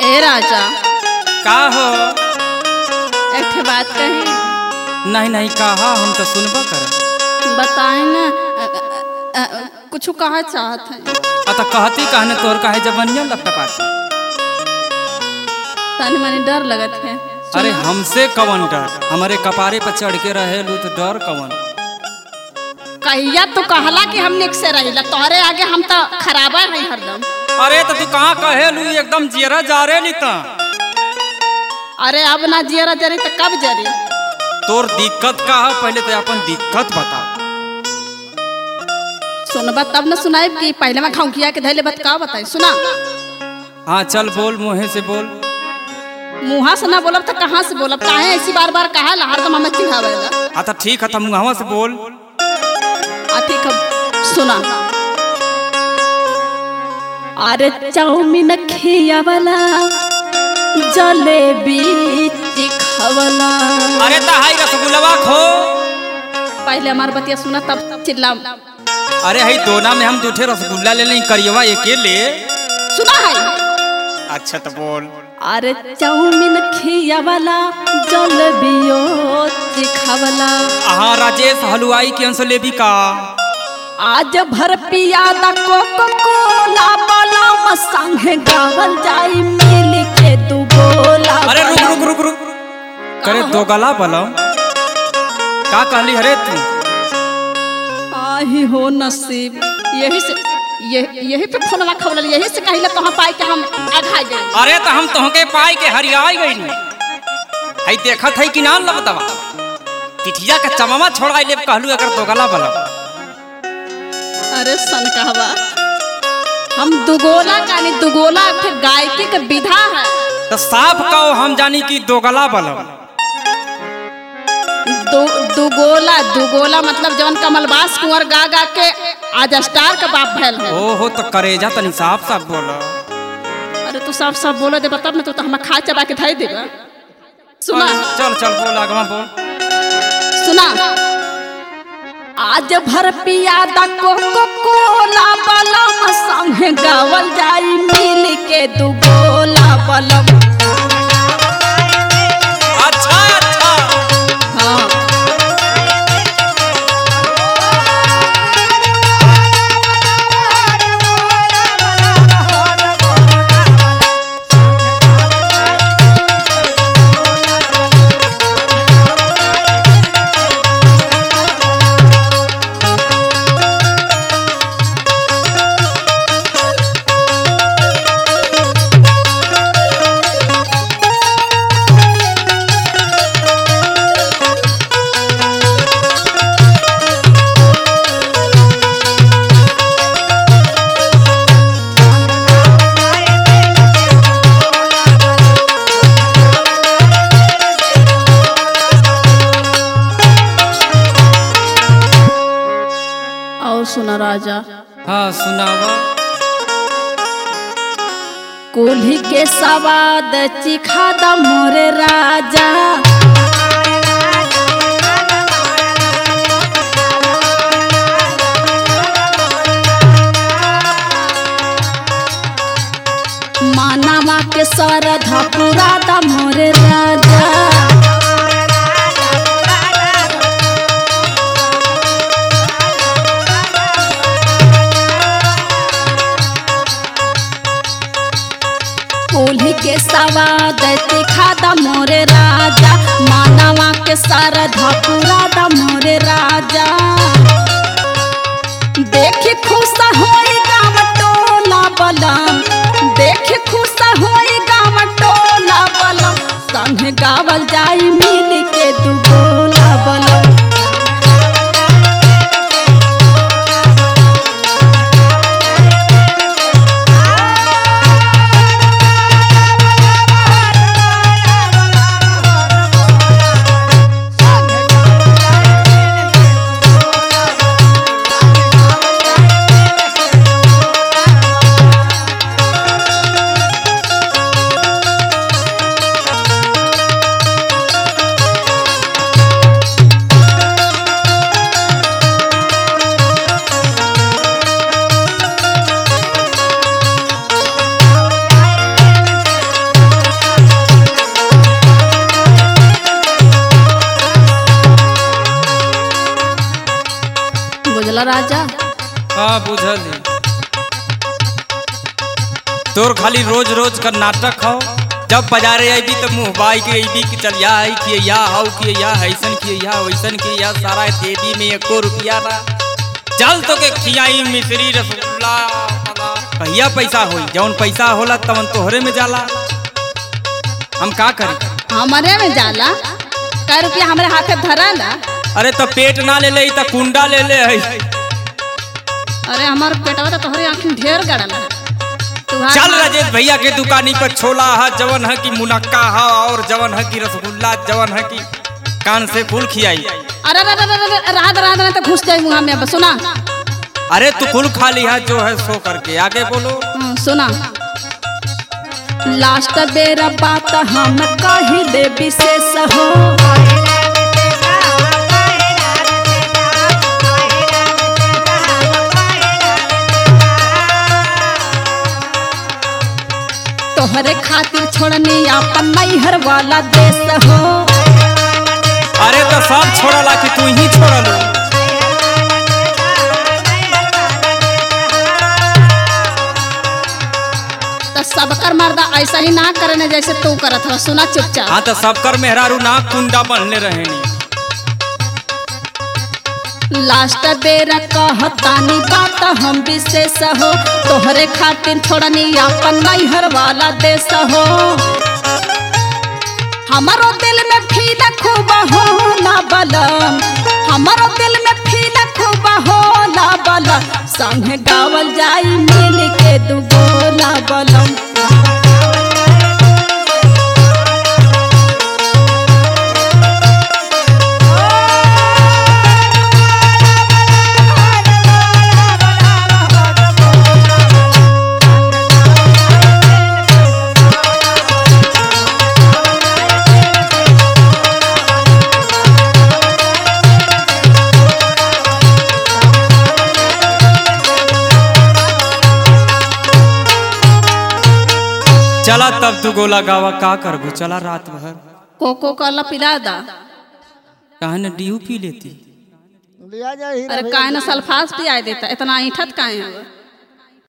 ए राजा का हो? एक बात कही। नहीं नहीं कहा, हम तो सुनबा कर। बताए ना कुछ कहा चाहत है। अत कहती कहने तोर काहे जबनिया लपटपाती। तनी मनी डर लगत है। अरे हमसे कवन डर? हमारे कपारे पर चढ़ के रहेलू तो डर कवन? कहिया तो कहला कि हम निक से रहिला, तोहरे आगे हम तो खराबा है हरदम। अरे तो तू कहाँ कहेलू एकदम जियरा जा रे लीता। अरे अब ना जियरा जरी तो कब जरी? तोर दिक्कत का है, पहले तो अपन दिक्कत बता। सुनबा तब न सुनाई कि पहले मैं खाऊं किया के धैले बात का बताई। सुना। हाँ चल बोल, मुँहे से बोल। मुँहा से ना बोलब तो कहाँ से बोलब? काहे ऐसी बार बार कहा ला हरदम हमें चिढ़ावेला। अच्छा ठीक है, तो मुँहवा से बोल। ठीक है सुना। अरे चाउमीन खियावला, जलेबी चिखावला। अरे तो हाई रसगुल्ला खो। पहले हमार बतिया सुना तब चिल्ला। अरे हाई दोना में हम दूठे रसगुल्ला ले लें, करियवा एके ले। सुना है? अच्छा तो बोल। अरे चाउमीन खियावला, जलेबियो चिखावला। हाँ राजेश हलवाई के अंश लेबी का। आज भर पियादा कोको कोला वाला संगे गावल जाई मिल के दू गोला। अरे रुक रुक रुक रुक। करे दो गला बलम का कहली? हरे तू आही हो नसीब। यही पे फोन रखवल, यही से कहिला तोहा पाई के हम आघा गए। अरे तो हम तोहके पाई के हरियाई गई। हई देखत है कि ना लबतवा पिठिया का चममा छोड़ाई ले कहलू अगर दो गला बलम। अरे सन कहवा हम दुगोला कानी, दुगोला फिर गायकी का विधा है। तो साफ कहो हम जानी कि दो गला बलम। दुगोला मतलब जवन कमलबास कुंवर गा गा के आज स्टार का बाप भैल है। ओहो तो करेजा तनी साफ साफ बोलो। अरे तू साफ साफ बोलो दे, बता तो हमें खा चबा के धाई देगा। सुना। चल चल बोल आगवा बोल। सुना। आज भर पियादा कोको कोला बलम संगे गावल जाई मिल के दू गोला बलम। अच्छा अच्छा हाँ। सुना राजा। हाँ सुनावा। कोल्ही के सवाद चिखा द मोरे राजा। मानवा के सरधा पूरा द मोरे राजा। कोल्ही के सवाद चिखा द मोरे राजा। मानवा के सरधा पूरा द मोरे राजा। देख खुश होई गाँव टोला बलम, देख खुश होई गाँव टोला बलम संगे गावल जाई मिल के दू गोला बलम। राजा। हाँ बुझली। तोर खाली रोज रोज का नाटक हो। जब बाजारे आईबी तो मुँह बाई के आईबी कि चल या है कि या हाउ कि या ऐसन कि या वैसन कि या सारा देवी में 1 रुपया ना चल तो के खियाई मिश्री रसगुल्ला कहिया पैसा होई। जौन पैसा होला तवन तोहरे में जाला। हम का करी? हमारे में जाला कै रुपया हमारे हाथे धरा ला। अरे तो पेट ना ले ले तो कुंडा ले ले है। अरे हमार पेटवा तो तोहरे आँखी ढेर गड़ल है। चल राजेश भैया के दुकानी पर छोला है जवन है कि मुनक्का है और जवन है कि रसगुल्ला जवन है कि कान से फूल खियाई। अरे रात तो घुस जाए मुँह में। सुना अरे तू फूल खा लिया जो है सो करके आगे बोलो। सुना लास्ट बेरा बात हम कही दे विशेष हो। तोहरे खातिर छोड़नी अपन नैहर वाला देश हो। अरे तो सब छोड़ला कि तू ही छोड़ल? तो सबकर मर्दा ऐसा ही ना करने जैसे तू करत हो। सुना चुपचाप। हाँ तो सबकर मेहरारू ना कुंडा बनले रहेनी। लास्ट बेर कहतानी बात हम विशेष हो। तोहरे खातिर छोड़नी अपन नैहर वाला देश हो। हमारो दिल में फील खूब होला बलम। हमारो दिल में फील खूब होला बलम। संग गावल जाई मिल के दुगोला बलम। चला तब तू गोला गावा का करबू। चला रात भर कोको काला पिला दा। कहा न डीयू पी लेती। अरे काहे ना सल्फास पिया देता। इतना ईठत काहे है?